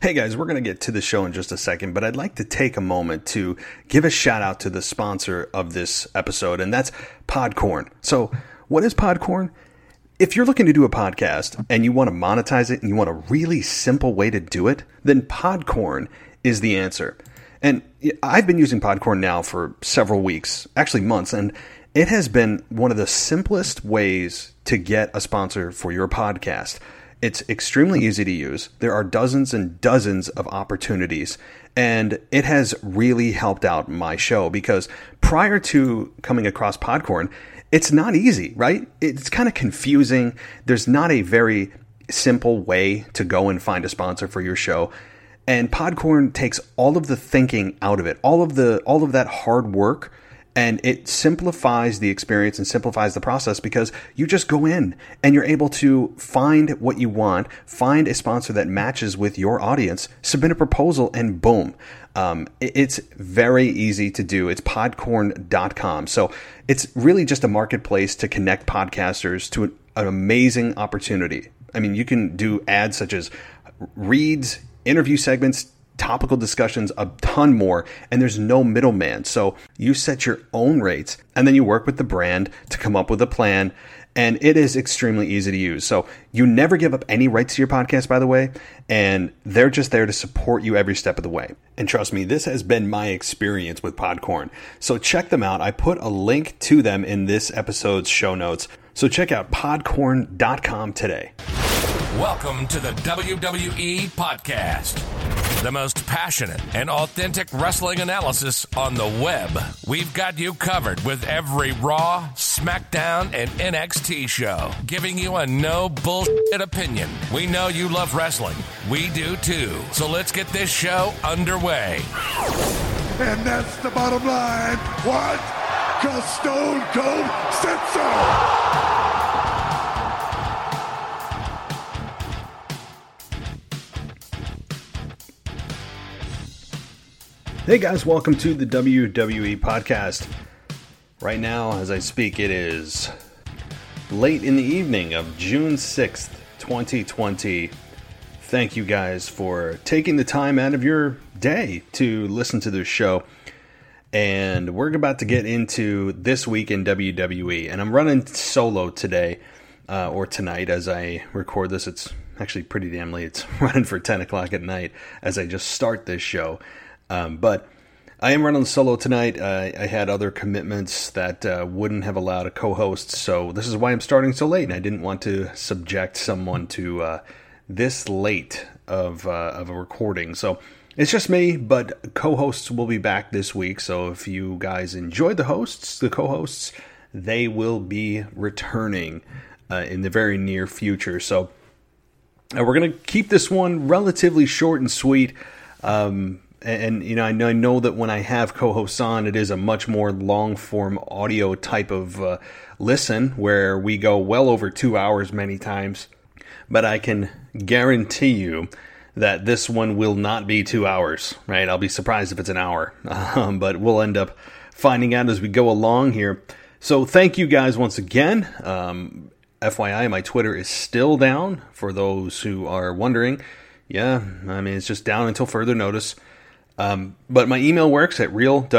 Hey guys, we're going to get to the show in just a second, but I'd like to take a moment to give a shout out to the sponsor of this episode, and that's Podcorn. So, what is Podcorn? If you're looking to do a podcast and you want to monetize it and you want a really simple way to do it, then Podcorn is the answer. And I've been using Podcorn now for several weeks, actually months, and it has been one of the simplest ways to get a sponsor for your podcast. It's extremely easy to use. There are dozens and dozens of opportunities, and it has really helped out my show because prior to coming across Podcorn, it's not easy, right? It's kind of confusing. There's not a very simple way to go and find a sponsor for your show. And Podcorn takes all of the thinking out of it, all of that hard work, and it simplifies the experience and simplifies the process because you just go in and you're able to find what you want, find a sponsor that matches with your audience, submit a proposal, and boom. It's very easy to do. It's podcorn.com. So it's really just a marketplace to connect podcasters to an amazing opportunity. I mean, you can do ads such as reads, interview segments, topical discussions, a ton more, and there's no middleman. So you set your own rates and then you work with the brand to come up with a plan, and it is extremely easy to use. So you never give up any rights to your podcast, by the way, and they're just there to support you every step of the way. And trust me, this has been my experience with Podcorn. So check them out. I put a link to them in this episode's show notes. So check out podcorn.com today. Welcome to the WWE Podcast, the most passionate and authentic wrestling analysis on the web. We've got you covered with every Raw, SmackDown, and NXT show, giving you a no bullshit opinion. We know you love wrestling. We do too. So let's get this show underway. And that's the bottom line. What? 'Cause Stone Cold said so. Hey guys, welcome to the WWE Podcast. Right now, as I speak, it is late in the evening of June 6th, 2020. Thank you guys for taking the time out of your day to listen to this show. And we're about to get into this week in WWE. And I'm running solo today, or tonight as I record this. It's actually pretty damn late. It's running for 10 o'clock at night as I just start this show. But I am running solo tonight. I had other commitments that wouldn't have allowed a co-host, so this is why I'm starting so late. And I didn't want to subject someone to this late of a recording. So it's just me, but co-hosts will be back this week. So if you guys enjoyed the co-hosts, they will be returning in the very near future. So we're going to keep this one relatively short and sweet. And you know, I know that when I have co-hosts on, it is a much more long-form audio type of listen, where we go well over 2 hours many times. But I can guarantee you that this one will not be 2 hours, right? I'll be surprised if it's an hour, but we'll end up finding out as we go along here. So thank you guys once again. FYI, my Twitter is still down, for those who are wondering. Yeah, I mean, it's just down until further notice. But my email works at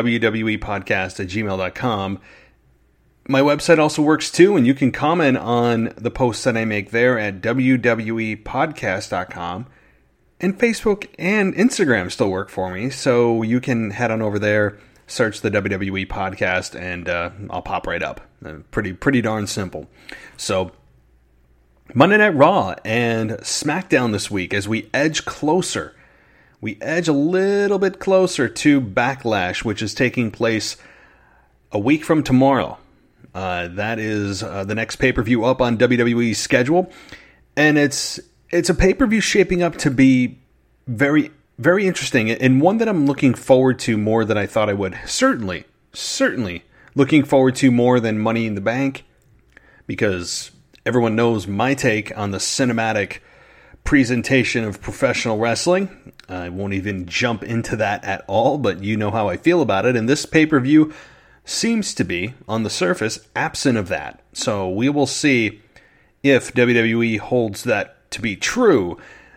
realwwepodcast@gmail.com. My website also works too, and you can comment on the posts that I make there at wwepodcast.com. And Facebook and Instagram still work for me, so you can head on over there, search the WWE Podcast, and I'll pop right up. Pretty darn simple. So Monday Night Raw and SmackDown this week as we edge closer. We edge a little bit closer to Backlash, which is taking place a week from tomorrow. That is the next pay-per-view up on WWE's schedule. And it's a pay-per-view shaping up to be very, very interesting, and one that I'm looking forward to more than I thought I would. Certainly looking forward to more than Money in the Bank, because everyone knows my take on the cinematic presentation of professional wrestling. I won't even jump into that at all, but you know how I feel about it. And this pay-per-view seems to be, on the surface, absent of that. So we will see if WWE holds that to be true.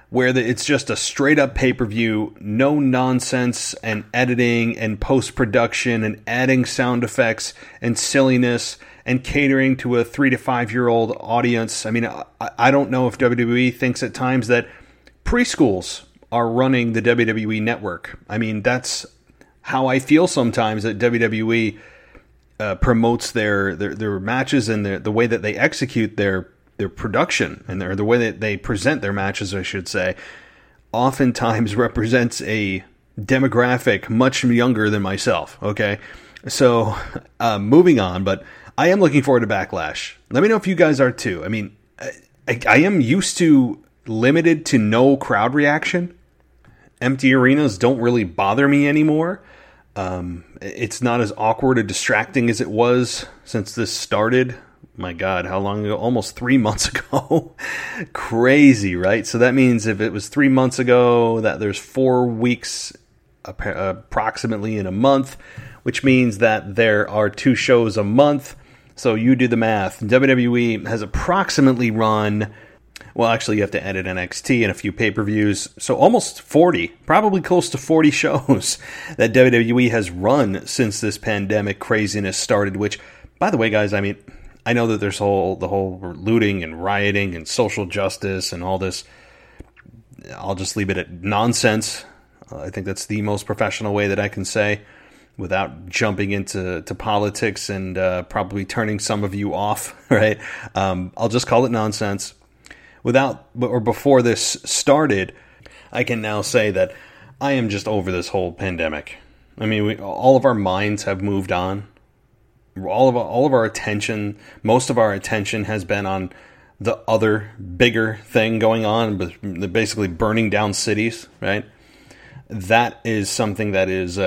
where it's just a straight up pay-per-view, no nonsense and editing and post-production and adding sound effects and silliness and catering to a 3 to 5 year old audience. I mean, I don't know if WWE thinks at times that preschools are running the WWE network. I mean, that's how I feel sometimes that WWE promotes their matches and the way that they execute their production and the way that they present their matches, I should say, oftentimes represents a demographic much younger than myself. Okay, so moving on, but I am looking forward to Backlash. Let me know if you guys are too. I mean, I am used to limited to no crowd reaction. Empty arenas don't really bother me anymore. It's not as awkward or distracting as it was since this started. My God, how long ago? Almost 3 months ago. Crazy, right? So that means if it was 3 months ago, that there's 4 weeks approximately in a month, which means that there are 2 shows a month. So you do the math. WWE has approximately run, well, actually you have to edit NXT and a few pay-per-views, so almost 40, probably close to 40 shows that WWE has run since this pandemic craziness started, which, by the way, guys, I mean, I know that there's the whole looting and rioting and social justice and all this. I'll just leave it at nonsense. I think that's the most professional way that I can say without jumping into politics and probably turning some of you off, right? I'll just call it nonsense. Before this started, I can now say that I am just over this whole pandemic. I mean, all of our minds have moved on. All of our attention, most of our attention has been on the other bigger thing going on, but basically burning down cities, right? That is something that is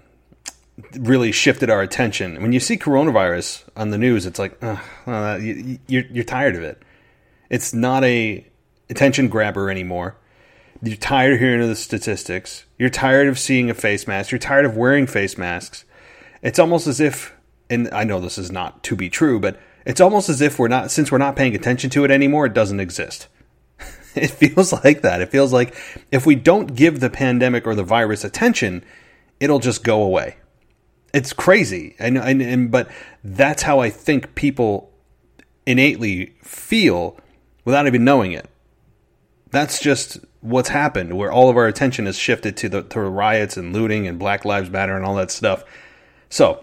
really shifted our attention. When you see coronavirus on the news, it's like, you're tired of it. It's not a attention grabber anymore. You're tired of hearing the statistics. You're tired of seeing a face mask. You're tired of wearing face masks. It's almost as if, and I know this is not to be true, but it's almost as if since we're not paying attention to it anymore, it doesn't exist. It feels like that. It feels like if we don't give the pandemic or the virus attention, it'll just go away. It's crazy. But that's how I think people innately feel without even knowing it. That's just what's happened, where all of our attention is shifted to the riots and looting and Black Lives Matter and all that stuff. So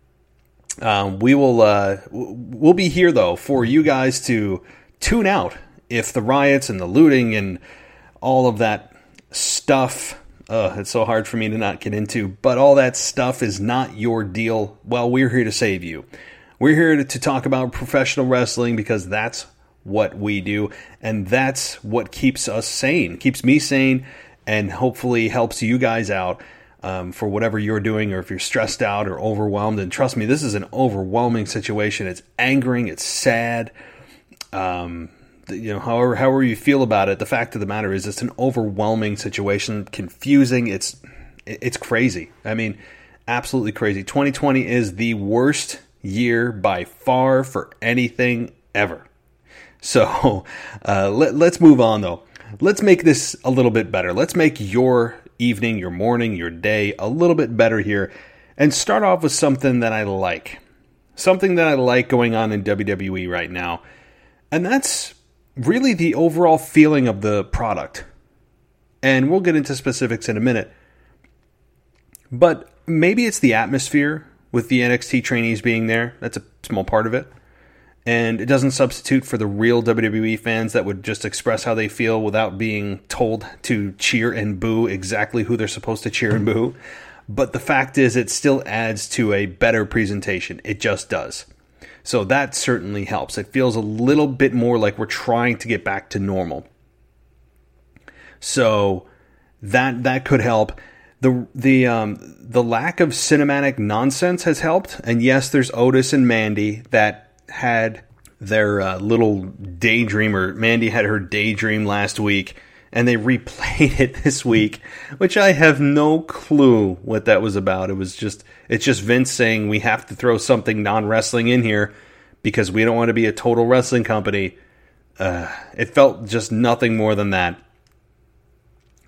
we'll be here though for you guys to tune out if the riots and the looting and all of that stuff. It's so hard for me to not get into, but all that stuff is not your deal. Well, we're here to save you. We're here to talk about professional wrestling because that's what we do, and that's what keeps us sane, keeps me sane, and hopefully helps you guys out for whatever you're doing, or if you're stressed out or overwhelmed. And trust me, this is an overwhelming situation. It's angering, it's sad. However you feel about it, the fact of the matter is it's an overwhelming situation, confusing. It's crazy. I mean, absolutely crazy. 2020 is the worst year by far for anything ever. So let's move on, though. Let's make this a little bit better. Let's make your evening, your morning, your day a little bit better here, and start off with something that I like. Something that I like going on in WWE right now, and that's really the overall feeling of the product. And we'll get into specifics in a minute. But maybe it's the atmosphere with the NXT trainees being there. That's a small part of it. And it doesn't substitute for the real WWE fans that would just express how they feel without being told to cheer and boo exactly who they're supposed to cheer and boo. But the fact is, it still adds to a better presentation. It just does. So that certainly helps. It feels a little bit more like we're trying to get back to normal. So that could help. The lack of cinematic nonsense has helped. And yes, there's Otis and Mandy that had their little daydream, or Mandy had her daydream last week, and they replayed it this week, which I have no clue what that was about. It's just Vince saying we have to throw something non-wrestling in here because we don't want to be a total wrestling company. It felt just nothing more than that.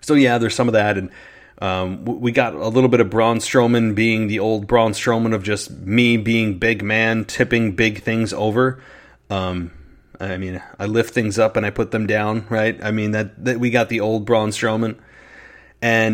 So yeah, there's some of that, and we got a little bit of Braun Strowman being the old Braun Strowman of just me being big man, tipping big things over. I mean, I lift things up and I put them down, right? I mean, that we got the old Braun Strowman. And,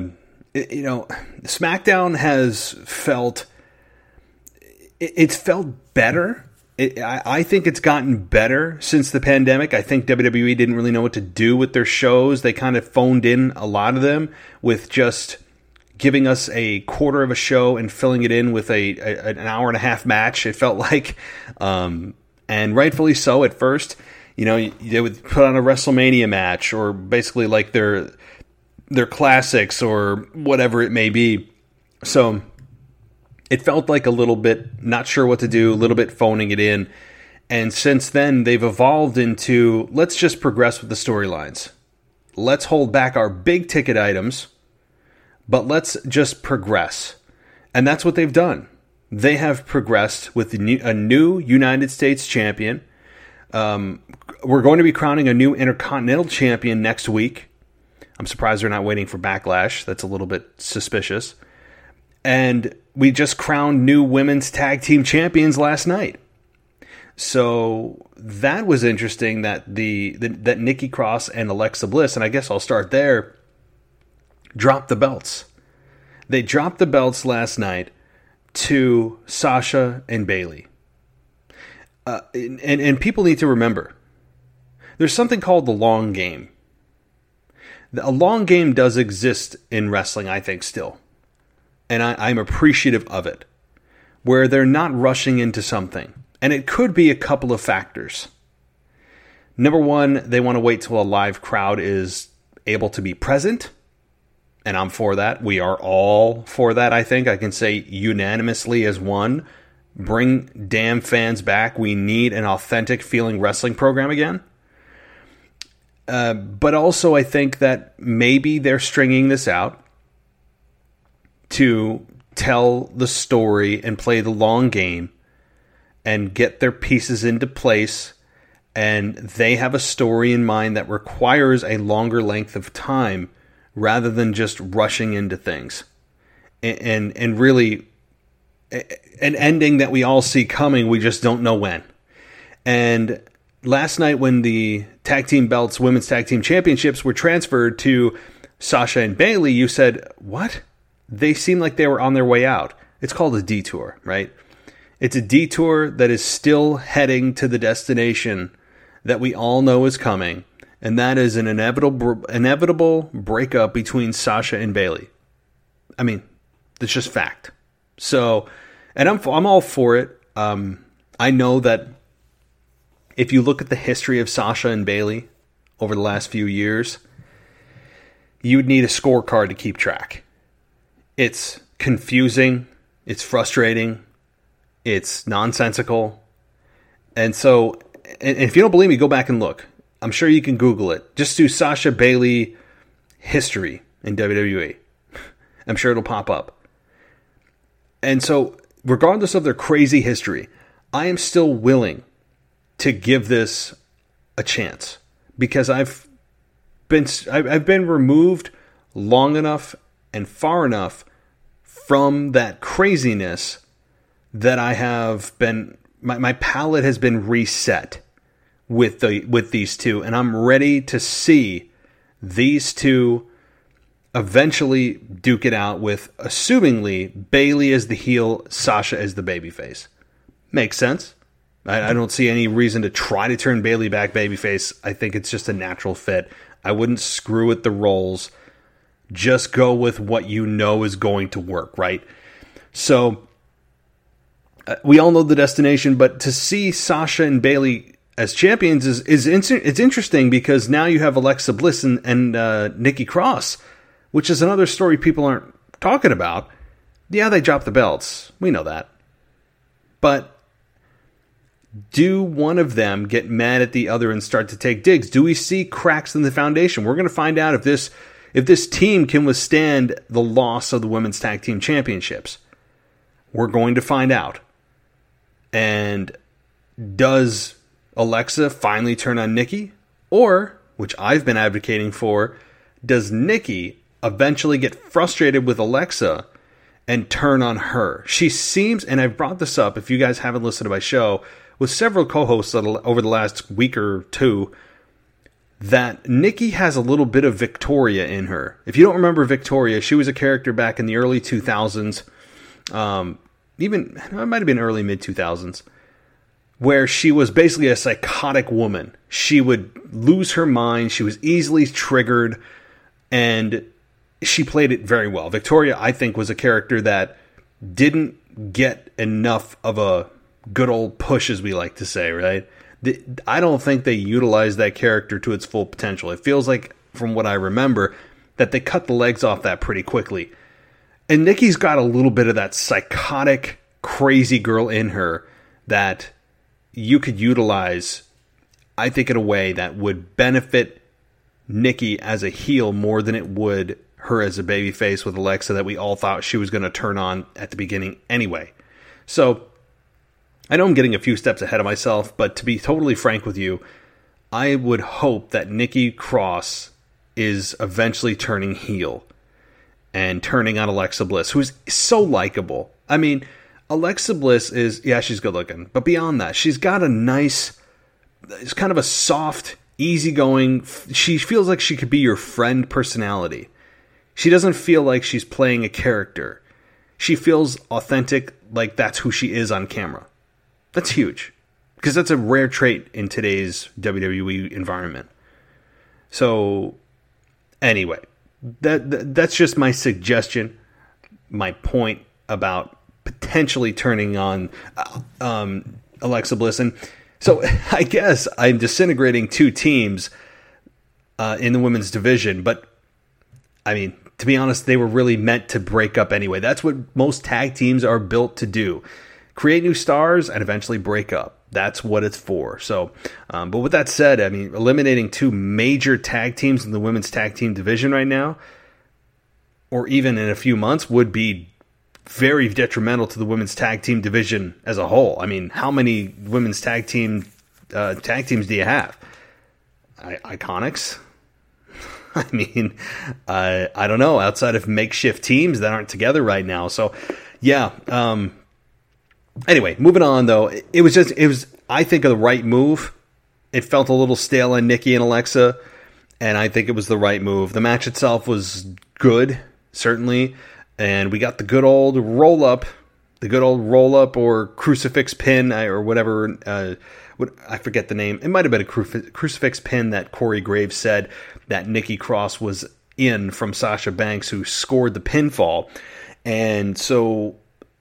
SmackDown has felt... It's felt better. I think it's gotten better since the pandemic. I think WWE didn't really know what to do with their shows. They kind of phoned in a lot of them with just giving us a quarter of a show and filling it in with an hour and a half match. It felt like, and rightfully so at first. They would put on a WrestleMania match or basically like their classics or whatever it may be. So it felt like a little bit not sure what to do, a little bit phoning it in. And since then, they've evolved into, let's just progress with the storylines. Let's hold back our big ticket items, but let's just progress. And that's what they've done. They have progressed with a new United States champion. We're going to be crowning a new Intercontinental champion next week. I'm surprised they're not waiting for Backlash. That's a little bit suspicious. And we just crowned new women's tag team champions last night. So that was interesting that that Nikki Cross and Alexa Bliss, and I guess I'll start there, dropped the belts. They dropped the belts last night to Sasha and Bayley. And people need to remember, there's something called the long game. A long game does exist in wrestling, I think, still. And I'm appreciative of it, where they're not rushing into something. And it could be a couple of factors. Number one, they want to wait till a live crowd is able to be present. And I'm for that. We are all for that, I think. I can say unanimously as one. Bring damn fans back. We need an authentic feeling wrestling program again. But also I think that maybe they're stringing this out to tell the story and play the long game and get their pieces into place, and they have a story in mind that requires a longer length of time rather than just rushing into things. And really an ending that we all see coming, we just don't know when. And last night when the tag team belts, women's tag team championships were transferred to Sasha and Bayley, you said, what? They seemed like they were on their way out. It's called a detour, right? It's a detour that is still heading to the destination that we all know is coming, and that is an inevitable breakup between Sasha and Bayley. I mean, it's just fact. So, and I'm all for it. I know that if you look at the history of Sasha and Bayley over the last few years, you would need a scorecard to keep track. It's confusing, it's frustrating, it's nonsensical. And so, and if you don't believe me, go back and look. I'm sure you can Google it. Just do Sasha Bayley history in WWE. I'm sure it'll pop up. And so, regardless of their crazy history, I am still willing to give this a chance because I've been removed long enough and far enough from that craziness that I have been, my palate has been reset with these two, and I'm ready to see these two eventually duke it out with, assumingly, Bayley as the heel, Sasha as the babyface. Makes sense. I don't see any reason to try to turn Bayley back babyface. I think it's just a natural fit. I wouldn't screw with the roles. Just go with what you know is going to work, right? So, we all know the destination, but to see Sasha and Bayley as champions is it's interesting because now you have Alexa Bliss and Nikki Cross, which is another story people aren't talking about. Yeah, they dropped the belts. We know that. But do one of them get mad at the other and start to take digs? Do we see cracks in the foundation? We're going to find out if this team can withstand the loss of the Women's Tag Team Championships. We're going to find out. And does Alexa finally turn on Nikki? Or, which I've been advocating for, does Nikki eventually get frustrated with Alexa and turn on her? She seems, and I've brought this up, if you guys haven't listened to my show, with several co-hosts over the last week or two, that Nikki has a little bit of Victoria in her. If you don't remember Victoria, she was a character back in the early 2000s, even, it might have been early mid-2000s, where she was basically a psychotic woman. She would lose her mind, she was easily triggered, and she played it very well. Victoria, I think, was a character that didn't get enough of a good old push, as we like to say, right? I don't think they utilized that character to its full potential. It feels like, from what I remember, that they cut the legs off that pretty quickly. And Nikki's got a little bit of that psychotic, crazy girl in her that you could utilize, I think, in a way that would benefit Nikki as a heel more than it would her as a babyface with Alexa that we all thought she was going to turn on at the beginning anyway. So, I know I'm getting a few steps ahead of myself, but to be totally frank with you, I would hope that Nikki Cross is eventually turning heel and turning on Alexa Bliss, who's so likable. I mean, Alexa Bliss is, yeah, she's good looking, but beyond that, she's got a nice, it's kind of a soft, easygoing, she feels like she could be your friend personality. She doesn't feel like she's playing a character. She feels authentic, like that's who she is on camera. That's huge, because that's a rare trait in today's WWE environment. So, anyway, that's just my suggestion, my point about potentially turning on Alexa Bliss. And so, I guess I'm disintegrating two teams in the women's division, but, I mean, to be honest, they were really meant to break up anyway. That's what most tag teams are built to do. Create new stars and eventually break up. That's what it's for. So, but with that said, I mean, eliminating two major tag teams in the women's tag team division right now, or even in a few months, would be very detrimental to the women's tag team division as a whole. I mean, how many women's tag teams do you have? Iconics? I mean, I don't know, outside of makeshift teams that aren't together right now. So, yeah. Anyway, moving on though, it was I think, the right move. It felt a little stale on Nikki and Alexa, and I think it was the right move. The match itself was good, certainly, and we got the good old roll up or crucifix pin or whatever. I forget the name. It might have been a crucifix pin that Corey Graves said that Nikki Cross was in from Sasha Banks, who scored the pinfall, and so.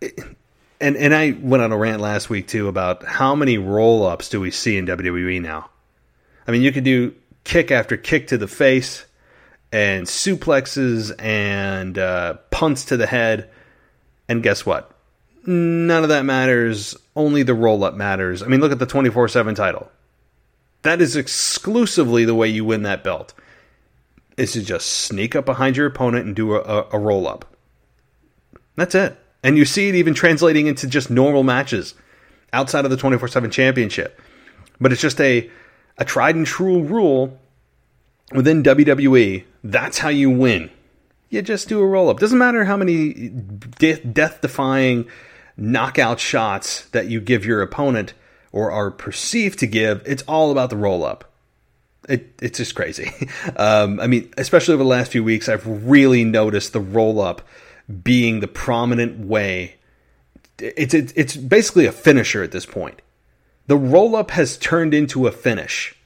And I went on a rant last week, too, about how many roll-ups do we see in WWE now. I mean, you could do kick after kick to the face, and suplexes, and punts to the head, and guess what? None of that matters. Only the roll-up matters. I mean, look at the 24/7 title. That is exclusively the way you win that belt. Is to just sneak up behind your opponent and do a roll-up. That's it. And you see it even translating into just normal matches outside of the 24/7 championship. But it's just a tried and true rule within WWE. That's how you win. You just do a roll-up. Doesn't matter how many death-defying knockout shots that you give your opponent or are perceived to give. It's all about the roll-up. It's just crazy. I mean, especially over the last few weeks, I've really noticed the roll-up being the prominent way. It's basically a finisher at this point. The roll-up has turned into a finish.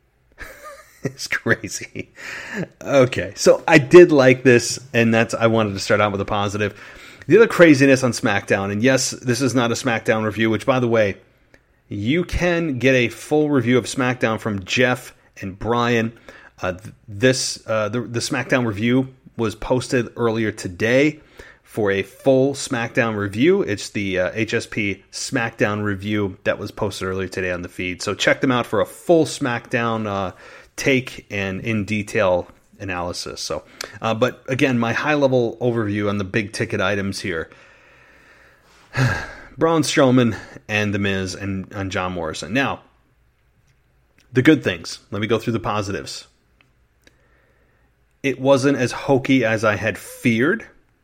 It's crazy. Okay, so I did like this, and I wanted to start out with a positive. The other craziness on SmackDown, and yes, this is not a SmackDown review, which, by the way, you can get a full review of SmackDown from Jeff and Brian. The SmackDown review was posted earlier today for a full SmackDown review. It's the HSP SmackDown review that was posted earlier today on the feed. So check them out for a full SmackDown take and in detail analysis. So, but again, my high-level overview on the big-ticket items here. Braun Strowman and The Miz and John Morrison. Now, the good things. Let me go through the positives. it wasn't as hokey as I had feared.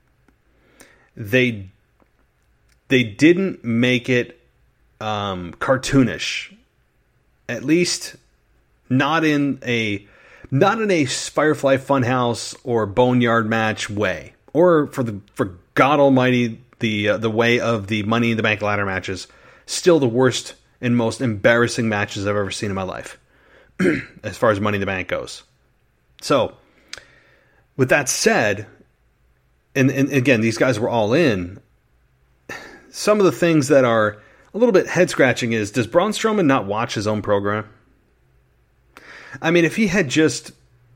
They didn't make it cartoonish, at least not in a Firefly Funhouse or Boneyard match way, or for God Almighty, the way of the Money in the Bank ladder matches. Still the worst and most embarrassing matches I've ever seen in my life, as far as Money in the Bank goes. So, with that said, and again, these guys were all in. Some of the things that are a little bit head-scratching is, does Braun Strowman not watch his own program? I mean, if he had just,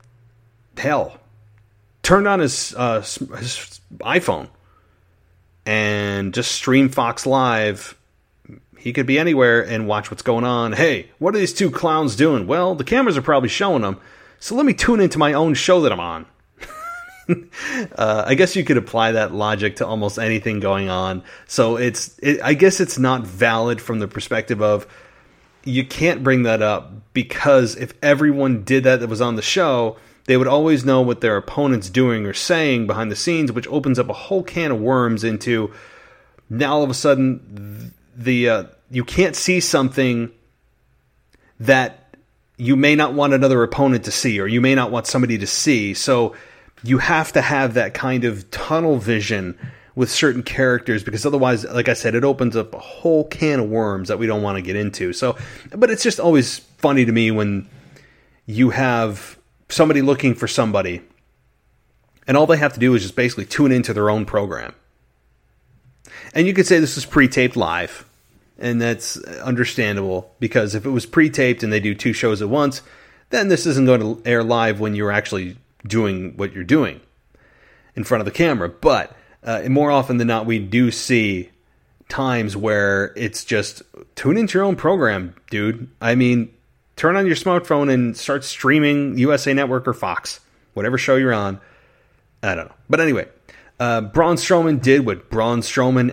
turned on his iPhone and just stream Fox Live, he could be anywhere and watch what's going on. Hey, what are these two clowns doing? Well, the cameras are probably showing them, so let me tune into my own show that I'm on. I guess you could apply that logic to almost anything going on. So I guess it's not valid from the perspective of, you can't bring that up, because if everyone did that was on the show, they would always know what their opponent's doing or saying behind the scenes, which opens up a whole can of worms into, now all of a sudden you can't see something that you may not want another opponent to see, or you may not want somebody to see. So you have to have that kind of tunnel vision with certain characters, because otherwise, like I said, it opens up a whole can of worms that we don't want to get into. So, but it's just always funny to me when you have somebody looking for somebody, and all they have to do is just basically tune into their own program. And you could say this is pre-taped live, and that's understandable, because if it was pre-taped and they do two shows at once, then this isn't going to air live when you're actually doing what you're doing in front of the camera. But more often than not, we do see times where it's just, tune into your own program, dude. I mean, turn on your smartphone and start streaming USA Network or Fox, whatever show you're on. I don't know. But anyway, Braun Strowman did what Braun Strowman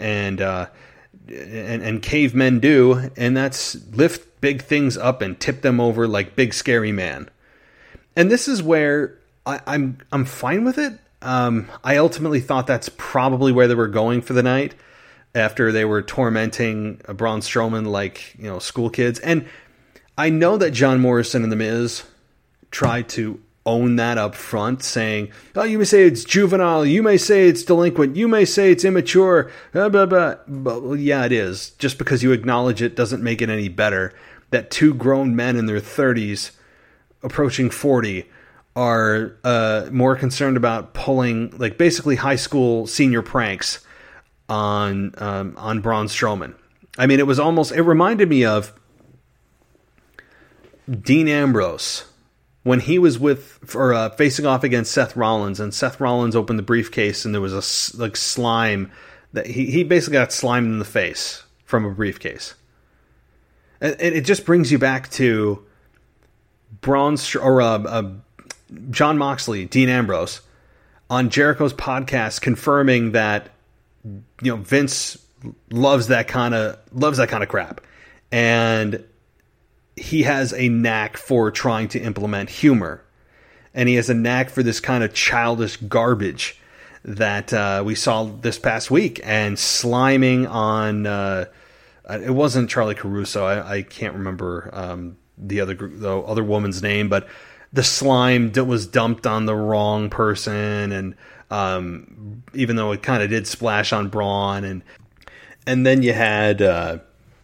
and cavemen do, and that's lift big things up and tip them over like Big Scary Man. And this is where I'm fine with it. I ultimately thought that's probably where they were going for the night, after they were tormenting Braun Strowman like, school kids. And I know that John Morrison and The Miz tried to own that up front, saying, oh, you may say it's juvenile, you may say it's delinquent, you may say it's immature, blah, blah, blah. But, well, yeah, it is. Just because you acknowledge it doesn't make it any better that two grown men in their 30s, approaching 40, are more concerned about pulling, like, basically high school senior pranks on Braun Strowman. I mean, it reminded me of Dean Ambrose when he was facing off against Seth Rollins, and Seth Rollins opened the briefcase and there was slime that he basically got slimed in the face from a briefcase. And it just brings you back to John Moxley, Dean Ambrose, on Jericho's podcast, confirming that Vince loves that kind of crap, and he has a knack for trying to implement humor, and he has a knack for this kind of childish garbage that we saw this past week, and sliming on. It wasn't Charlie Caruso. I can't remember the other woman's name, but the slime that was dumped on the wrong person, and even though it kind of did splash on Braun, and then you had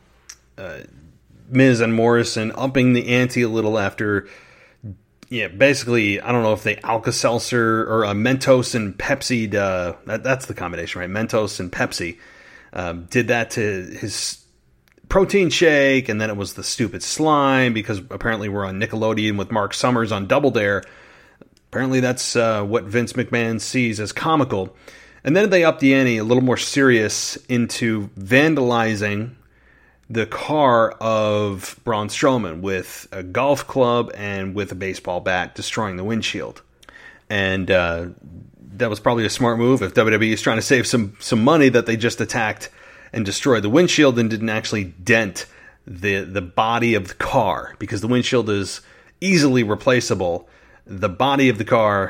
Miz and Morrison upping the ante a little after, basically, I don't know if they Alka-Seltzer or Mentos and Pepsi, that's the combination, right? Mentos and Pepsi did that to his protein shake, and then it was the stupid slime, because apparently we're on Nickelodeon with Mark Summers on Double Dare. Apparently that's what Vince McMahon sees as comical. And then they upped the ante a little more serious into vandalizing the car of Braun Strowman with a golf club and with a baseball bat, destroying the windshield. And that was probably a smart move if WWE is trying to save some money, that they just attacked and destroyed the windshield and didn't actually dent the body of the car, because the windshield is easily replaceable. The body of the car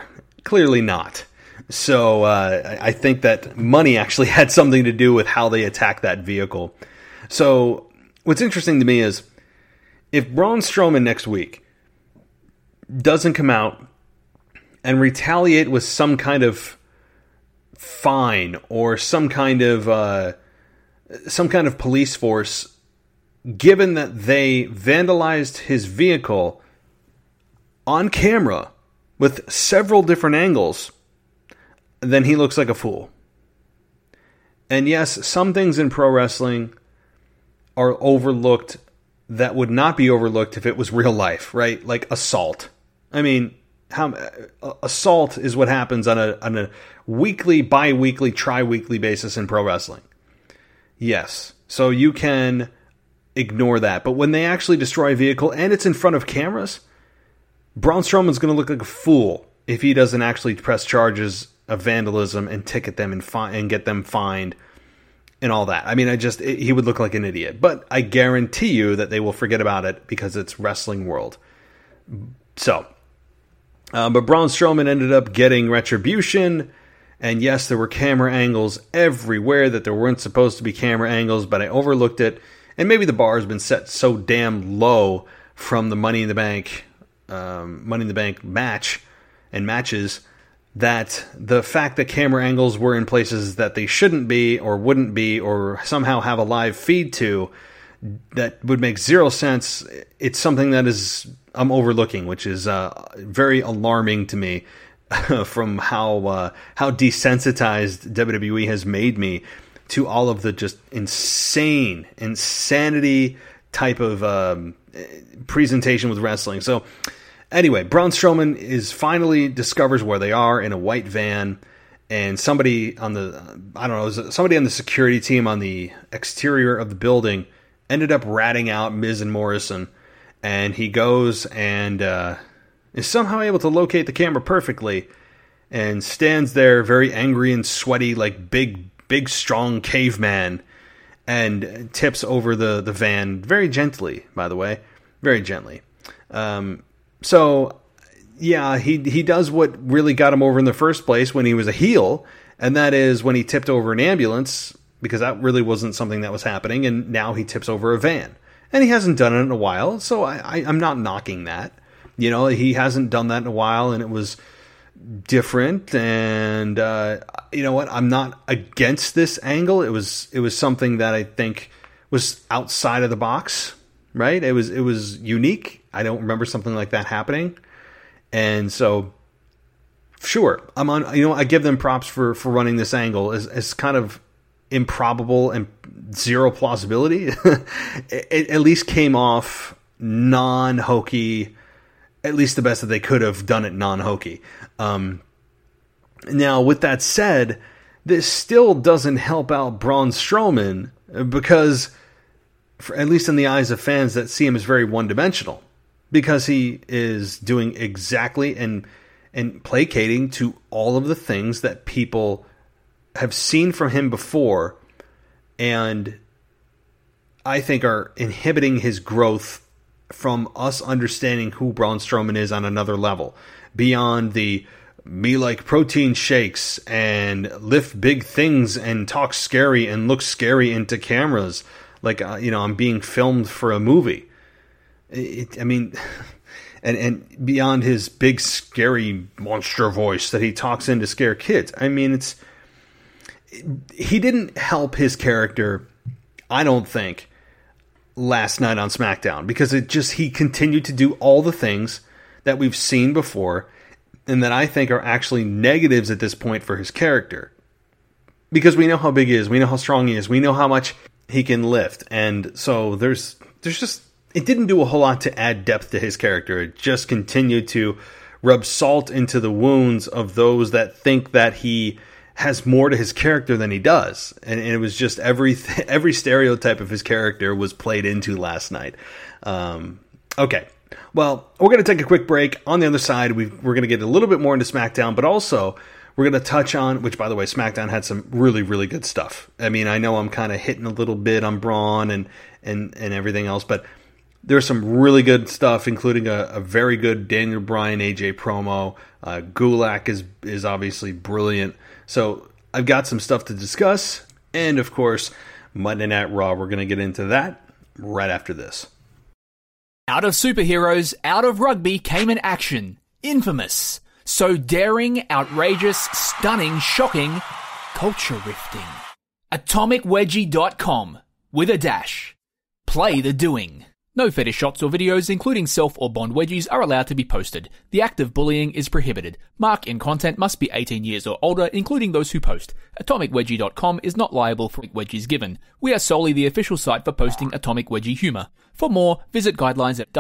Clearly not. So I think that money actually had something to do with how they attacked that vehicle. So what's interesting to me is if Braun Strowman next week doesn't come out and retaliate with some kind of fine or some kind of police force, given that they vandalized his vehicle on camera with several different angles, then he looks like a fool. And yes, some things in pro wrestling are overlooked that would not be overlooked if it was real life, right? Like assault. I mean, assault is what happens on a weekly, bi-weekly, tri-weekly basis in pro wrestling. Yes. So you can ignore that. But when they actually destroy a vehicle and it's in front of cameras, Braun Strowman's going to look like a fool if he doesn't actually press charges of vandalism and ticket them and get them fined and all that. I mean, he would look like an idiot. But I guarantee you that they will forget about it because it's wrestling world. So, but Braun Strowman ended up getting retribution. And yes, there were camera angles everywhere that there weren't supposed to be camera angles, but I overlooked it. And maybe the bar has been set so damn low from the Money in the Bank match and matches that the fact that camera angles were in places that they shouldn't be or wouldn't be or somehow have a live feed to, that would make zero sense. It's something that I'm overlooking, which is very alarming to me from how desensitized WWE has made me to all of the just insanity type of presentation with wrestling. So anyway, Braun Strowman finally discovers where they are in a white van, and somebody on the security team on the exterior of the building ended up ratting out Miz and Morrison, and he goes and is somehow able to locate the camera perfectly and stands there very angry and sweaty like big strong caveman and tips over the van very gently, by the way, very gently. So, yeah, he does what really got him over in the first place when he was a heel, and that is when he tipped over an ambulance, because that really wasn't something that was happening, and now he tips over a van. And he hasn't done it in a while, so I'm not knocking that. You know, he hasn't done that in a while, and it was different, and you know what? I'm not against this angle. It was something that I think was outside of the box, right? It was unique. I don't remember something like that happening. And so, sure, I give them props for running this angle as kind of improbable and zero plausibility. It at least came off non-hokey, at least the best that they could have done it non-hokey. Now, with that said, this still doesn't help out Braun Strowman because, at least in the eyes of fans that see him as very one-dimensional, because he is doing exactly and placating to all of the things that people have seen from him before, and I think are inhibiting his growth from us understanding who Braun Strowman is on another level, beyond the me like protein shakes and lift big things and talk scary and look scary into cameras like I'm being filmed for a movie. And beyond his big scary monster voice that he talks in to scare kids. I mean, he didn't help his character, I don't think, last night on SmackDown, because he continued to do all the things that we've seen before and that I think are actually negatives at this point for his character. Because we know how big he is, we know how strong he is, we know how much he can lift, and so there's just, it didn't do a whole lot to add depth to his character. It just continued to rub salt into the wounds of those that think that he has more to his character than he does. And it was just every stereotype of his character was played into last night. Okay. Well, we're going to take a quick break. On the other side, we're going to get a little bit more into SmackDown, but also we're going to touch on, which, by the way, SmackDown had some really, really good stuff. I mean, I know I'm kind of hitting a little bit on Braun and everything else, but There's some really good stuff, including a very good Daniel Bryan AJ promo. Gulak is obviously brilliant. So I've got some stuff to discuss. And, of course, Monday Night Raw. We're going to get into that right after this. Out of superheroes, out of rugby came an action. Infamous. So daring, outrageous, stunning, shocking, culture rifting. AtomicWedgie.com with a dash. Play the doing. No fetish shots or videos, including self or bond wedgies, are allowed to be posted. The act of bullying is prohibited. Mark in content must be 18 years or older, including those who post. AtomicWedgie.com is not liable for wedgies given. We are solely the official site for posting Atomic Wedgie humor. For more, visit guidelines at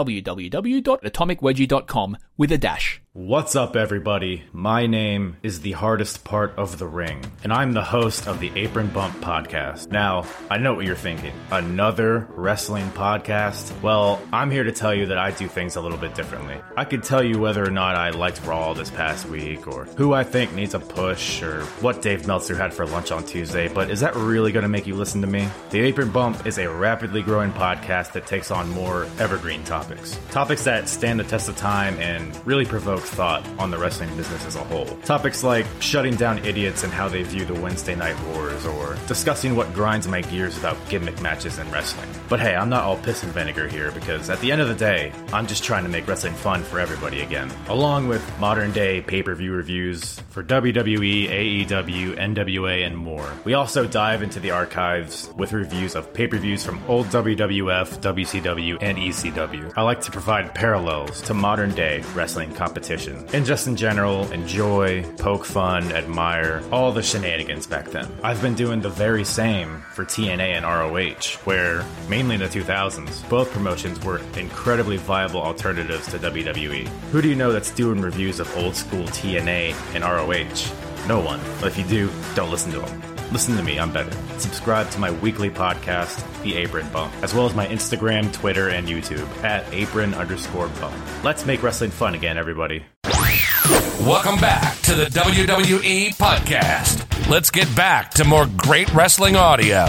www.atomicwedgie.com with a dash. What's up, everybody? My name is the hardest part of the ring, and I'm the host of the Apron Bump podcast. Now, I know what you're thinking. Another wrestling podcast? Well, I'm here to tell you that I do things a little bit differently. I could tell you whether or not I liked Raw this past week, or who I think needs a push, or what Dave Meltzer had for lunch on Tuesday, but is that really going to make you listen to me? The Apron Bump is a rapidly growing podcast that takes on more evergreen topics. Topics that stand the test of time and really provoke thought on the wrestling business as a whole. Topics like shutting down idiots and how they view the Wednesday Night Wars, or discussing what grinds my gears about gimmick matches in wrestling. But hey, I'm not all piss and vinegar here, because at the end of the day, I'm just trying to make wrestling fun for everybody again. Along with modern day pay-per-view reviews for WWE, AEW, NWA, and more. We also dive into the archives with reviews of pay-per-views from old WWF, WCW, and ECW. I like to provide parallels to modern day wrestling competition. And just in general, enjoy, poke fun, admire all the shenanigans back then. I've been doing the very same for TNA and ROH, where, mainly in the 2000s, both promotions were incredibly viable alternatives to WWE. Who do you know that's doing reviews of old school TNA and ROH? No one. But if you do, don't listen to them. Listen to me, I'm better. Subscribe to my weekly podcast, The Apron Bump, as well as my Instagram, Twitter, and YouTube at apron_bump. Let's make wrestling fun again, everybody. Welcome back to the WWE Podcast. Let's get back to more great wrestling audio.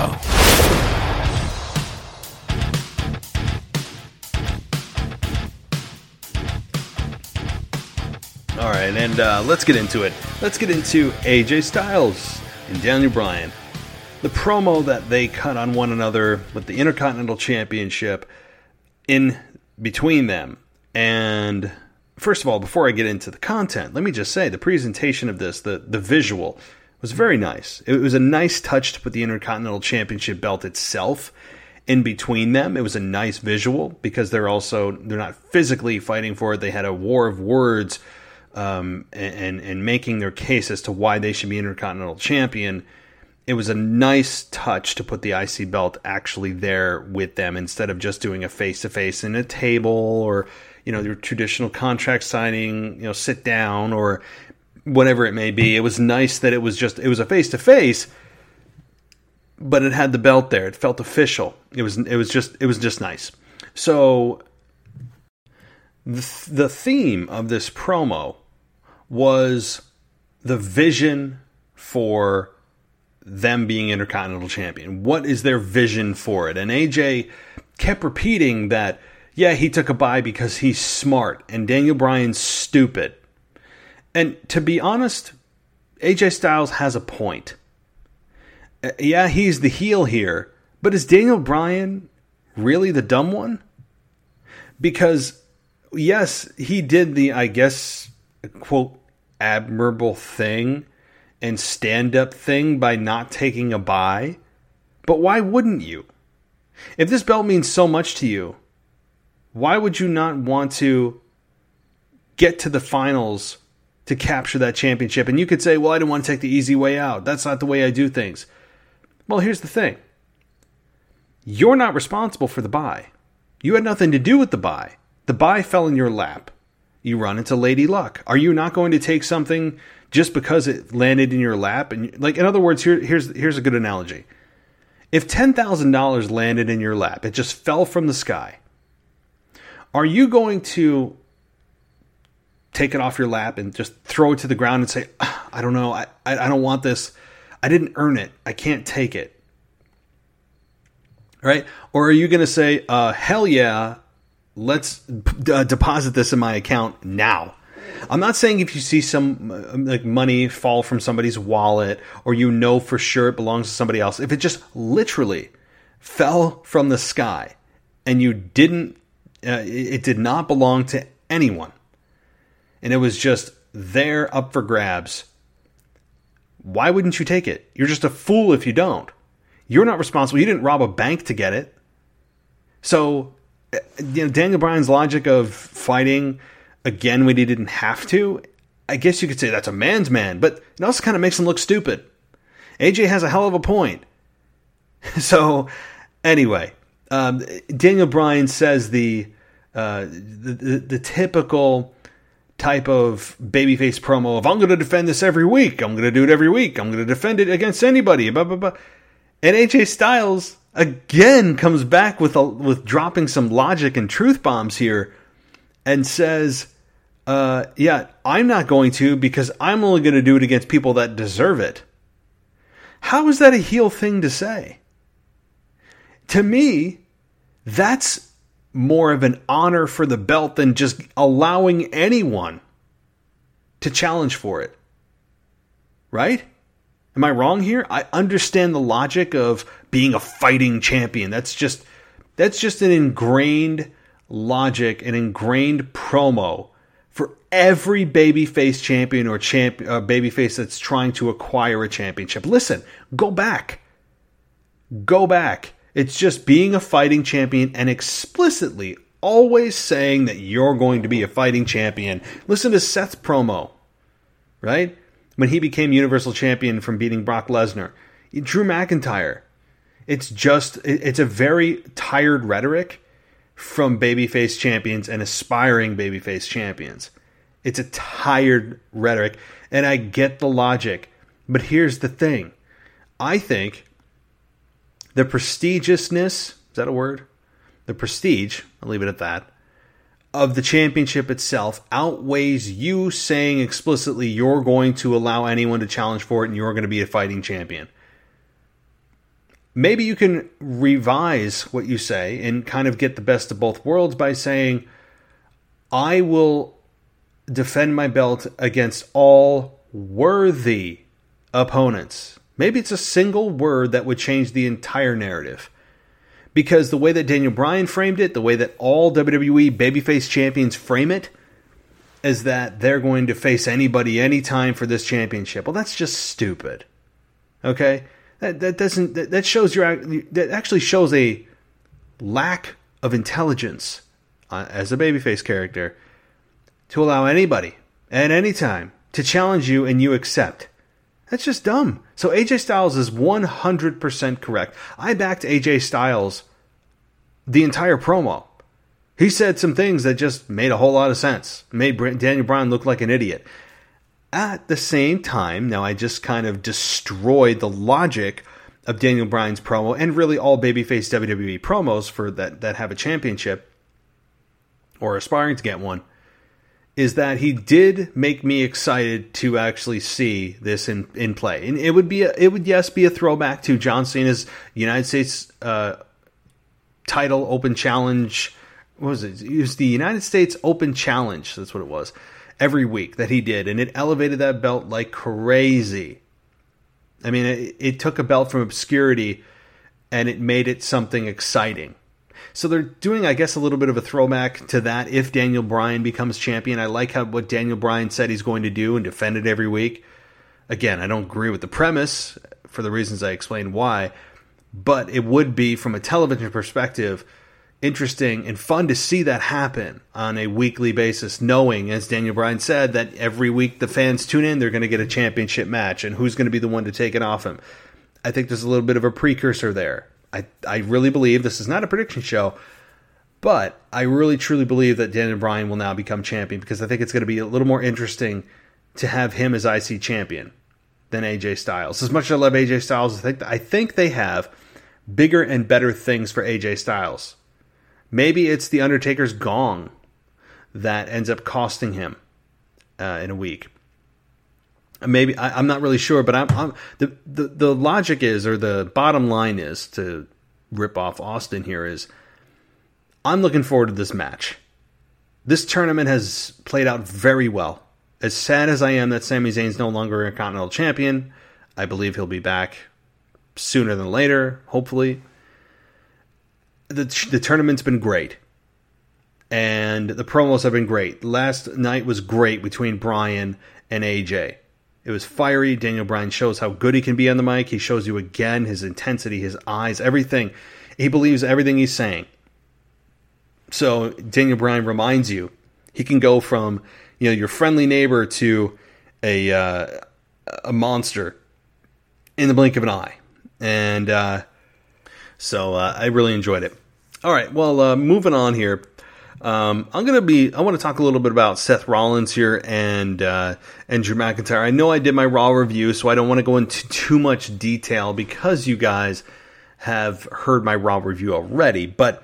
All right, and let's get into it. Let's get into AJ Styles and Daniel Bryan. The promo that they cut on one another with the Intercontinental Championship in between them. And first of all, before I get into the content, let me just say the presentation of this, the visual, was very nice. It was a nice touch to put the Intercontinental Championship belt itself in between them. It was a nice visual because they're not physically fighting for it. They had a war of words and making their case as to why they should be Intercontinental Champion. It was a nice touch to put the IC belt actually there with them instead of just doing a face-to-face in a table or, your traditional contract signing, sit down or whatever it may be. It was nice that it was a face-to-face, but it had the belt there. It felt official. It was just nice. So the theme of this promo was the vision for them being Intercontinental Champion. What is their vision for it? And AJ kept repeating that, yeah, he took a bye because he's smart and Daniel Bryan's stupid. And to be honest, AJ Styles has a point. Yeah, he's the heel here, but is Daniel Bryan really the dumb one? Because, yes, he did the, I guess, quote, admirable thing and stand-up thing by not taking a bye. But why wouldn't you? If this belt means so much to you, why would you not want to get to the finals to capture that championship? And you could say, well, I didn't want to take the easy way out. That's not the way I do things. Well, here's the thing. You're not responsible for the bye. You had nothing to do with the bye. The bye fell in your lap. You run into Lady Luck. Are you not going to take something just because it landed in your lap? And in other words, here's a good analogy. If $10,000 landed in your lap, it just fell from the sky. Are you going to take it off your lap and just throw it to the ground and say, I don't know, I don't want this. I didn't earn it. I can't take it. Right? Or are you going to say, hell yeah, let's deposit this in my account now. I'm not saying if you see some like money fall from somebody's wallet or you know for sure it belongs to somebody else, if it just literally fell from the sky and you didn't, it did not belong to anyone, and it was just there up for grabs, why wouldn't you take it? You're just a fool if you don't. You're not responsible. You didn't rob a bank to get it. So, Daniel Bryan's logic of fighting again when he didn't have to, I guess you could say that's a man's man, but it also kind of makes him look stupid. AJ has a hell of a point. So, anyway, Daniel Bryan says the typical type of babyface promo of, I'm going to defend this every week. I'm going to do it every week. I'm going to defend it against anybody. Blah, blah, blah. And AJ Styles again comes back with dropping some logic and truth bombs here and says, yeah, I'm not going to because I'm only going to do it against people that deserve it. How is that a heel thing to say? To me, that's more of an honor for the belt than just allowing anyone to challenge for it. Right? Am I wrong here? I understand the logic of being a fighting champion. That's just an ingrained logic, an ingrained promo for every babyface champion or babyface that's trying to acquire a championship. Listen, go back. Go back. It's just being a fighting champion and explicitly always saying that you're going to be a fighting champion. Listen to Seth's promo, right? When he became Universal Champion from beating Brock Lesnar. Drew McIntyre. It's a very tired rhetoric from babyface champions and aspiring babyface champions. It's a tired rhetoric, and I get the logic. But here's the thing. I think the prestigiousness, is that a word? The prestige, I'll leave it at that, of the championship itself outweighs you saying explicitly you're going to allow anyone to challenge for it and you're going to be a fighting champion. Maybe you can revise what you say and kind of get the best of both worlds by saying, I will defend my belt against all worthy opponents. Maybe it's a single word that would change the entire narrative. Because the way that Daniel Bryan framed it, the way that all WWE babyface champions frame it, is that they're going to face anybody anytime for this championship. Well, that's just stupid. Okay? That actually shows a lack of intelligence as a babyface character to allow anybody at any time to challenge you and you accept. That's just dumb. So AJ Styles is 100% correct. I backed AJ Styles the entire promo. He said some things that just made a whole lot of sense. Made Daniel Bryan look like an idiot. At the same time, now I just kind of destroyed the logic of Daniel Bryan's promo and really all babyface WWE promos for that have a championship or aspiring to get one, is that he did make me excited to actually see this in play. And it would be a throwback to John Cena's United States title open challenge. What was it? It was the United States Open Challenge. That's what it was. Every week that he did. And it elevated that belt like crazy. I mean, it took a belt from obscurity and it made it something exciting. So they're doing, I guess, a little bit of a throwback to that if Daniel Bryan becomes champion. I like what Daniel Bryan said he's going to do and defend it every week. Again, I don't agree with the premise for the reasons I explained why. But it would be, from a television perspective, interesting and fun to see that happen on a weekly basis, knowing, as Daniel Bryan said, that every week the fans tune in, they're going to get a championship match, and who's going to be the one to take it off him. I think there's a little bit of a precursor there. I really believe, this is not a prediction show, but I really truly believe that Daniel Bryan will now become champion, because I think it's going to be a little more interesting to have him as IC champion than AJ Styles. As much as I love AJ Styles, I think they have bigger and better things for AJ Styles. Maybe it's the Undertaker's gong that ends up costing him in a week. Maybe I'm not really sure, but the logic is, or the bottom line is, to rip off Austin here, is I'm looking forward to this match. This tournament has played out very well. As sad as I am that Sami Zayn's no longer a Continental Champion, I believe he'll be back sooner than later, hopefully. The tournament's been great. And the promos have been great. Last night was great between Bryan and AJ. It was fiery. Daniel Bryan shows how good he can be on the mic. He shows you again his intensity, his eyes, everything. He believes everything he's saying. So Daniel Bryan reminds you he can go from your friendly neighbor to a monster in the blink of an eye. And so I really enjoyed it. All right, well, moving on here. I want to talk a little bit about Seth Rollins here and Drew McIntyre. I know I did my Raw review, so I don't want to go into too much detail because you guys have heard my Raw review already. But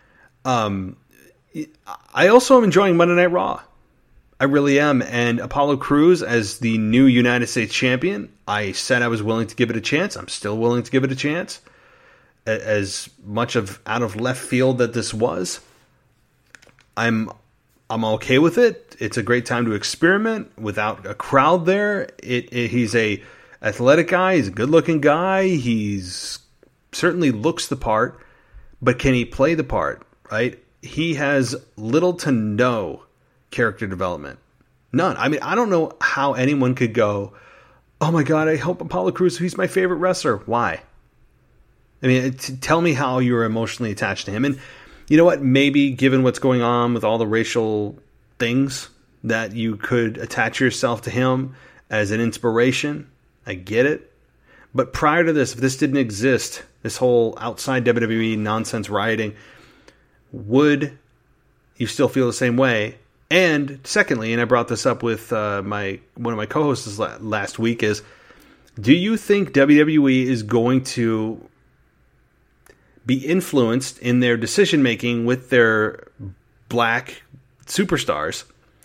I also am enjoying Monday Night Raw. I really am. And Apollo Crews as the new United States champion, I said I was willing to give it a chance. I'm still willing to give it a chance. As much of out of left field that this was, I'm okay with it. It's a great time to experiment without a crowd there. He's a athletic guy. He's a good looking guy. He's certainly looks the part, but can he play the part? Right? He has little to no character development. None. I mean, I don't know how anyone could go, oh my God, I hope Apollo Crews, he's my favorite wrestler. Why? I mean, tell me how you're emotionally attached to him. And you know what? Maybe given what's going on with all the racial things, that you could attach yourself to him as an inspiration. I get it. But prior to this, if this didn't exist, this whole outside WWE nonsense rioting, would you still feel the same way? And secondly, and I brought this up with one of my co-hosts last week, is do you think WWE is going to be influenced in their decision-making with their black superstars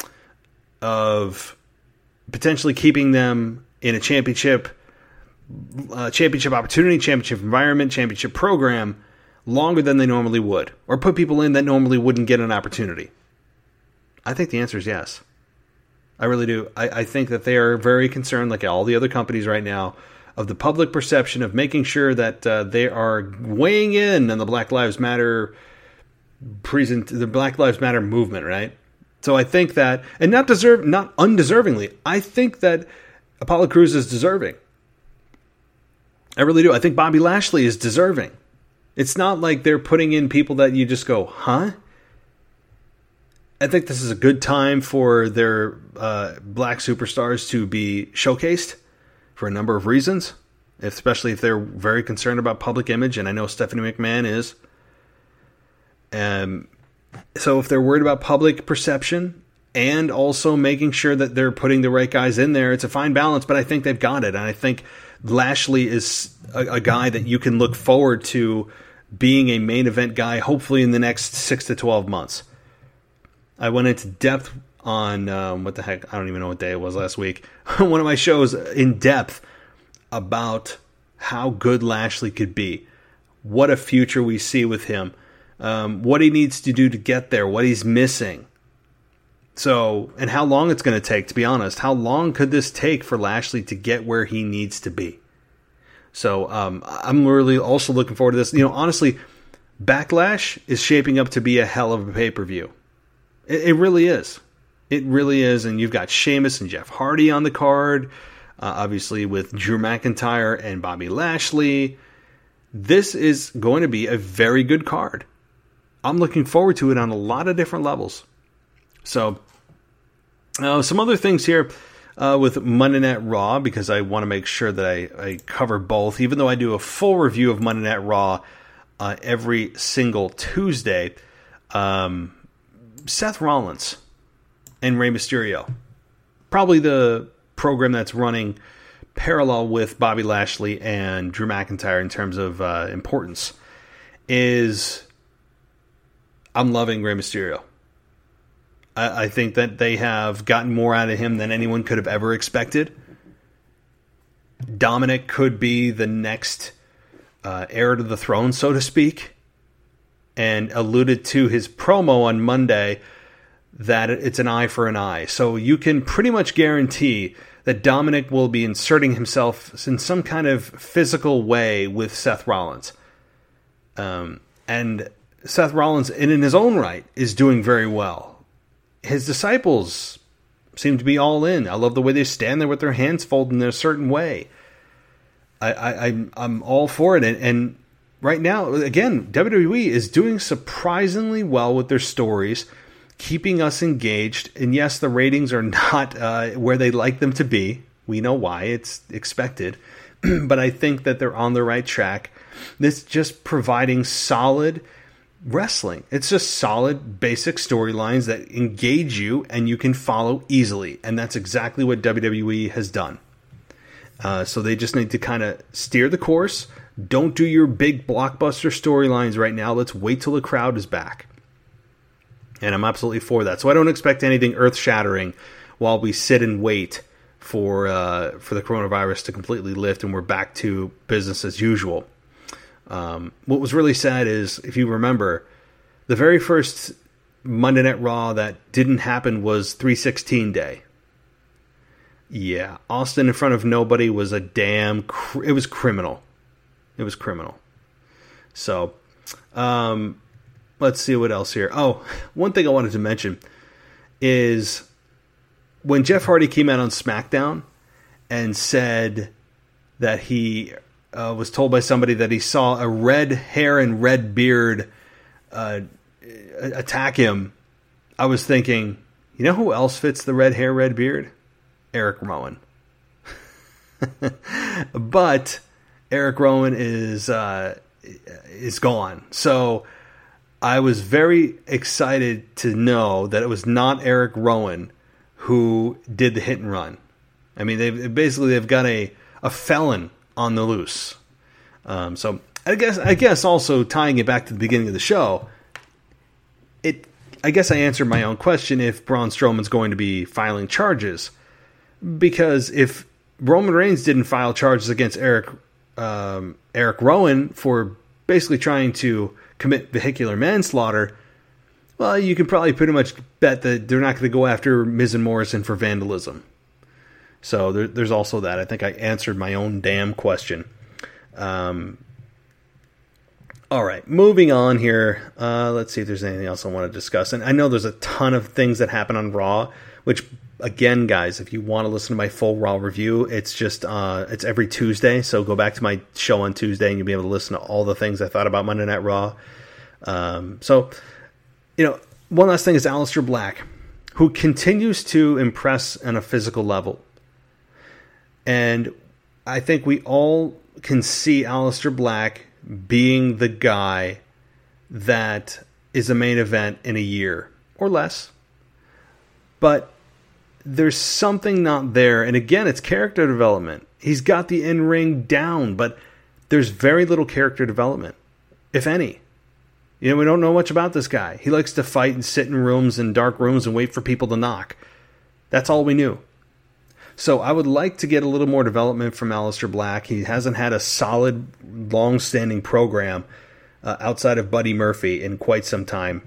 of potentially keeping them in a championship opportunity, championship environment, championship program longer than they normally would, or put people in that normally wouldn't get an opportunity? I think the answer is yes. I really do. I think that they are very concerned, like all the other companies right now, of the public perception of making sure that they are weighing in on the Black Lives Matter movement, right? So I think that, and not undeservingly, I think that Apollo Crews is deserving. I really do. I think Bobby Lashley is deserving. It's not like they're putting in people that you just go, huh? I think this is a good time for their black superstars to be showcased for a number of reasons, especially if they're very concerned about public image, and I know Stephanie McMahon is. So if they're worried about public perception and also making sure that they're putting the right guys in there, it's a fine balance, but I think they've got it. And I think Lashley is a guy that you can look forward to being a main event guy, hopefully in the next 6 to 12 months. I went into depth on, what the heck, I don't even know what day it was last week, one of my shows in depth about how good Lashley could be, what a future we see with him, what he needs to do to get there, what he's missing. So, and how long it's going to take, to be honest. How long could this take for Lashley to get where he needs to be? So, I'm really also looking forward to this. Honestly, Backlash is shaping up to be a hell of a pay-per-view. It really is. It really is. And you've got Sheamus and Jeff Hardy on the card, obviously with Drew McIntyre and Bobby Lashley. This is going to be a very good card. I'm looking forward to it on a lot of different levels. So, some other things here with Monday Night Raw, because I want to make sure that I cover both, even though I do a full review of Monday Night Raw every single Tuesday. Seth Rollins and Rey Mysterio, probably the program that's running parallel with Bobby Lashley and Drew McIntyre in terms of importance, is I'm loving Rey Mysterio. I think that they have gotten more out of him than anyone could have ever expected. Dominic could be the next heir to the throne, so to speak. and alluded to his promo on Monday that it's an eye for an eye. So you can pretty much guarantee that Dominic will be inserting himself in some kind of physical way with Seth Rollins. And Seth Rollins, in his own right, is doing very well. His disciples seem to be all in. I love the way they stand there with their hands folded in a certain way. I'm all for it. And right now, again, WWE is doing surprisingly well with their stories, keeping us engaged. And yes, the ratings are not where they like them to be. We know why. It's expected. But I think that they're on the right track. This just providing solid wrestling. It's just solid, basic storylines that engage you and you can follow easily. And that's exactly what WWE has done. So they just need to kind of steer the course. Don't do your big blockbuster storylines right now. Let's wait till the crowd is back. And I'm absolutely for that. So I don't expect anything earth-shattering while we sit and wait for the coronavirus to completely lift and we're back to business as usual. What was really sad is, if you remember, the very first Monday Night Raw that didn't happen was 3/16 day. Yeah, Austin in front of nobody was it was criminal. It was criminal. So, let's see what else here. Oh, one thing I wanted to mention is when Jeff Hardy came out on SmackDown and said that he was told by somebody that he saw a red hair and red beard attack him, I was thinking, you know who else fits the red hair, red beard? Eric Rowan. But Eric Rowan is gone. So I was very excited to know that it was not Eric Rowan who did the hit and run. I mean, they've got a felon on the loose. So I guess also tying it back to the beginning of the show, I guess I answered my own question if Braun Strowman's going to be filing charges. Because if Roman Reigns didn't file charges against Eric Rowan for basically trying to commit vehicular manslaughter, well, you can probably pretty much bet that they're not going to go after Miz and Morrison for vandalism. So there's also that. I think I answered my own damn question. All right, moving on here. Let's see if there's anything else I want to discuss. And I know there's a ton of things that happen on Raw, which, again, guys, if you want to listen to my full Raw review, it's just it's every Tuesday. So go back to my show on Tuesday and you'll be able to listen to all the things I thought about Monday Night Raw. So, one last thing is Aleister Black, who continues to impress on a physical level. And I think we all can see Aleister Black being the guy that is a main event in a year or less. But there's something not there. And again, it's character development. He's got the in-ring down, but there's very little character development, if any. We don't know much about this guy. He likes to fight and sit in rooms and dark rooms and wait for people to knock. That's all we knew. So I would like to get a little more development from Aleister Black. He hasn't had a solid, long-standing program outside of Buddy Murphy in quite some time.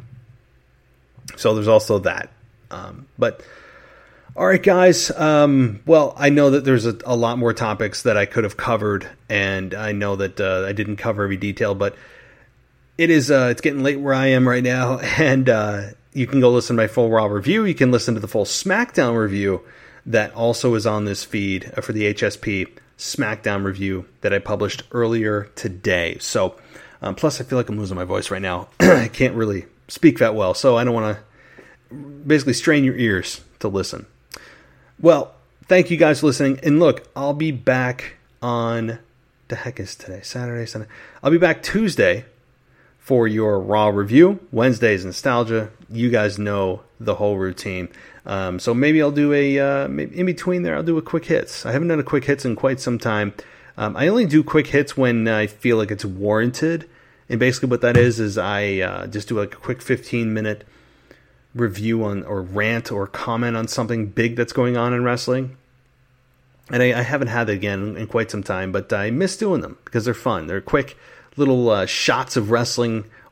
So there's also that. But all right, guys. Well, I know that there's a lot more topics that I could have covered, and I know that I didn't cover every detail, but it's getting late where I am right now, and you can go listen to my full Raw review. You can listen to the full SmackDown review that also is on this feed for the HSP SmackDown review that I published earlier today. So, plus I feel like I'm losing my voice right now. I can't really speak that well, so I don't want to basically strain your ears to listen. Well, thank you guys for listening. And look, I'll be back on, the heck is today? Saturday, Sunday. I'll be back Tuesday for your Raw review. Wednesday's Nostalgia. You guys know the whole routine. So maybe I'll do in between there, I'll do a quick hits. I haven't done a quick hits in quite some time. I only do quick hits when I feel like it's warranted. And basically what that is I just do like a quick 15-minute review on, or rant or comment on something big that's going on in wrestling. And I haven't had that again in quite some time, but I miss doing them because they're fun. They're quick little shots of wrestling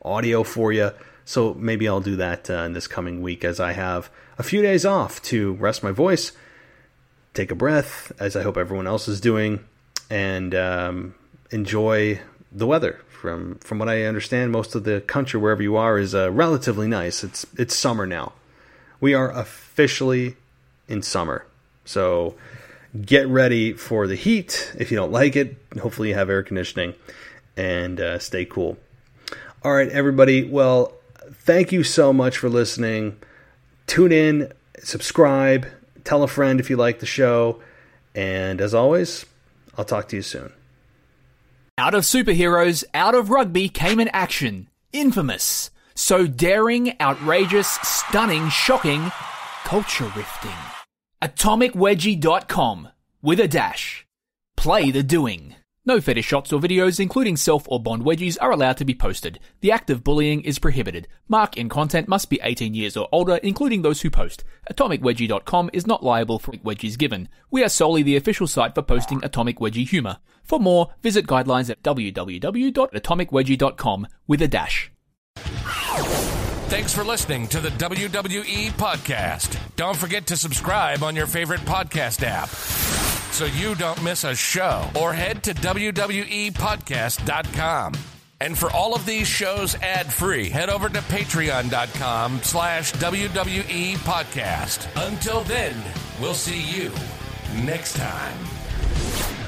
audio for you. So maybe I'll do that in this coming week as I have a few days off to rest my voice, take a breath, as I hope everyone else is doing, and enjoy the weather. From what I understand, most of the country, wherever you are, is relatively nice. It's summer now. We are officially in summer. So get ready for the heat. If you don't like it, hopefully you have air conditioning, and stay cool. All right, everybody. Well, thank you so much for listening. Tune in, subscribe, tell a friend if you like the show, and as always, I'll talk to you soon. Out of superheroes, out of rugby came an action. Infamous. So daring, outrageous, stunning, shocking, culture rifting. AtomicWedgie.com with a dash. Play the doing. No fetish shots or videos, including self or bond wedgies, are allowed to be posted. The act of bullying is prohibited. Mark in content must be 18 years or older, including those who post. AtomicWedgie.com is not liable for wedgies given. We are solely the official site for posting Atomic Wedgie humor. For more, visit guidelines at www.atomicwedgie.com with a dash. Thanks for listening to the WWE Podcast. Don't forget to subscribe on your favorite podcast app so you don't miss a show, or head to WWEpodcast.com. And for all of these shows ad-free, head over to patreon.com/WWE Podcast. Until then, we'll see you next time.